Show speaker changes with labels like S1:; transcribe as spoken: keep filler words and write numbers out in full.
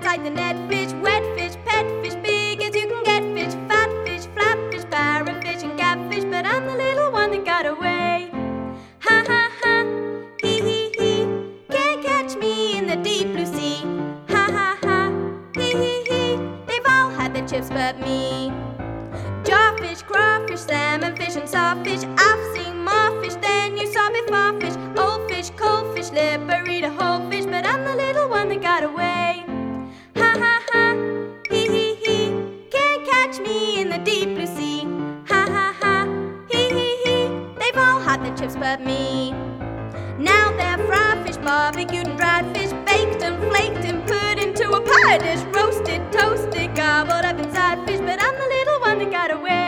S1: inside the net. Fish, wet fish, pet fish, big as you can get. Fish, fat fish, flap fish, parrotfish, and catfish. But I'm the little one that got away. Ha ha ha, hee hee hee. Can't catch me in the deep blue sea. Ha ha ha, hee hee hee. They've all had their chips but me. Jawfish, crawfish, salmonfish, and sawfish. I've seen more fish than you saw before. Fish, old fish, cold fish, liberator, whole fish. But I'm the little one that got away. Ha ha ha, hee hee hee. Can't catch me in the deep blue sea. Ha ha ha, hee hee hee. They've all had their chips but me. Now they're fried fish, barbecued and dried fish, baked and flaked and put into a pie dish, roasted, toasted, gobbled up inside fish. But I'm the little one that got away.